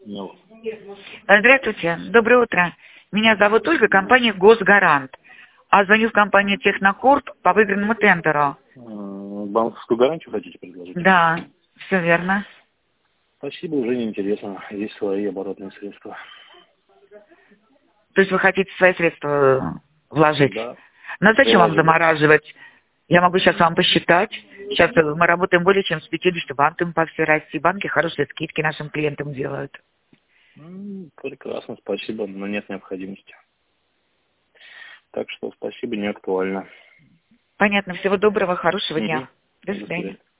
Ну, Здравствуйте, доброе утро. Меня зовут Ольга, компания «Госгарант». А звоню в компанию «Технокорп» по выигранному тендеру. банковскую гарантию хотите предложить? Да, все верно. Спасибо, уже неинтересно. Есть свои оборотные средства. То есть вы хотите свои средства вложить? Да, Но зачем вам приложили. замораживать? Я могу сейчас вам посчитать. Сейчас мы работаем более чем с 50 банками по всей России. Банки хорошие скидки нашим клиентам делают. Прекрасно, спасибо, но нет необходимости. Так что спасибо, не актуально. Понятно. Всего доброго, хорошего дня. Угу. До До свидания. свидания.